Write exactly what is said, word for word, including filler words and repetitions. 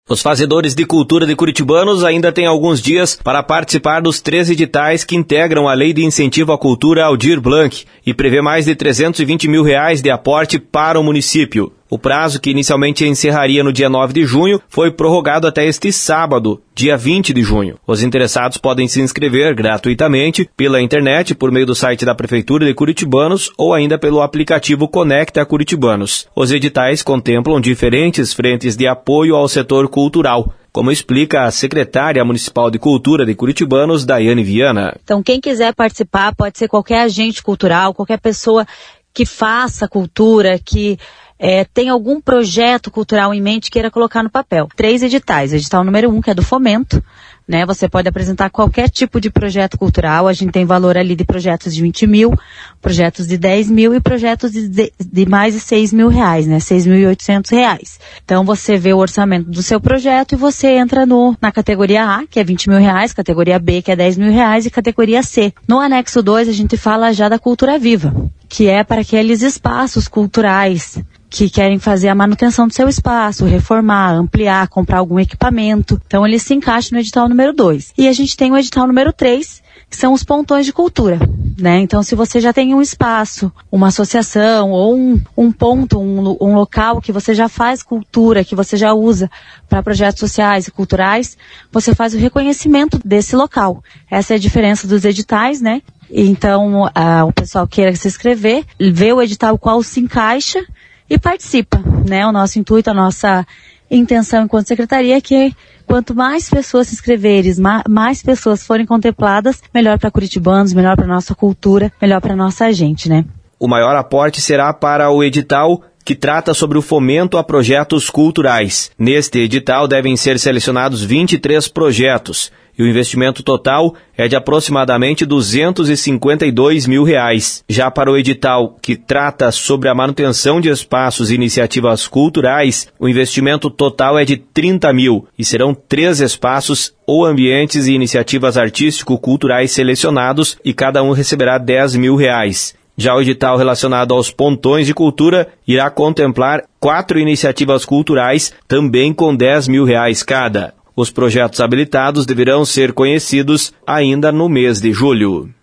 Os fazedores de cultura de curitibanos ainda têm alguns dias para participar dos três editais que integram a Lei de Incentivo à Cultura Aldir Blanc e prevê mais de trezentos e vinte mil reais de aporte para o município. O prazo, que inicialmente encerraria no dia nove de junho, foi prorrogado até este sábado, dia vinte de junho. Os interessados podem se inscrever gratuitamente pela internet, por meio do site da Prefeitura de Curitibanos ou ainda pelo aplicativo Conecta Curitibanos. Os editais contemplam diferentes frentes de apoio ao setor cultural, como explica a secretária municipal de Cultura de Curitibanos, Daiane Viana. Então, quem quiser participar pode ser qualquer agente cultural, qualquer pessoa que faça cultura, que É, tem algum projeto cultural em mente que queira colocar no papel. Três editais. Edital número um, que é do fomento, né? Você pode apresentar qualquer tipo de projeto cultural. A gente tem valor ali de projetos de vinte mil, projetos de dez mil e projetos de, de, de mais de seis mil reais, né? seis mil e oitocentos reais. Então você vê o orçamento do seu projeto e você entra no, na categoria A, que é vinte mil reais, categoria B, que é dez mil reais e categoria C. No anexo dois a gente fala já da Cultura Viva, que é para aqueles espaços culturais que querem fazer a manutenção do seu espaço, reformar, ampliar, comprar algum equipamento. Então, ele se encaixa no edital número dois. E a gente tem o edital número três, que são os pontões de cultura, né? Então, se você já tem um espaço, uma associação ou um, um ponto, um, um local que você já faz cultura, que você já usa para projetos sociais e culturais, você faz o reconhecimento desse local. Essa é a diferença dos editais, né? Então, a, o pessoal queira se inscrever, vê o edital qual se encaixa e participa, né? O nosso intuito, a nossa intenção enquanto secretaria é que quanto mais pessoas se inscreverem, mais pessoas forem contempladas, melhor para curitibanos, melhor para nossa cultura, melhor para nossa gente, né? O maior aporte será para o edital que trata sobre o fomento a projetos culturais. Neste edital devem ser selecionados vinte e três projetos. E o investimento total é de aproximadamente duzentos e cinquenta e dois mil reais. Já para o edital que trata sobre a manutenção de espaços e iniciativas culturais, o investimento total é de trinta mil e serão três espaços ou ambientes e iniciativas artístico-culturais selecionados e cada um receberá dez mil reais. Já o edital relacionado aos pontões de cultura irá contemplar quatro iniciativas culturais, também com dez mil reais cada. Os projetos habilitados deverão ser conhecidos ainda no mês de julho.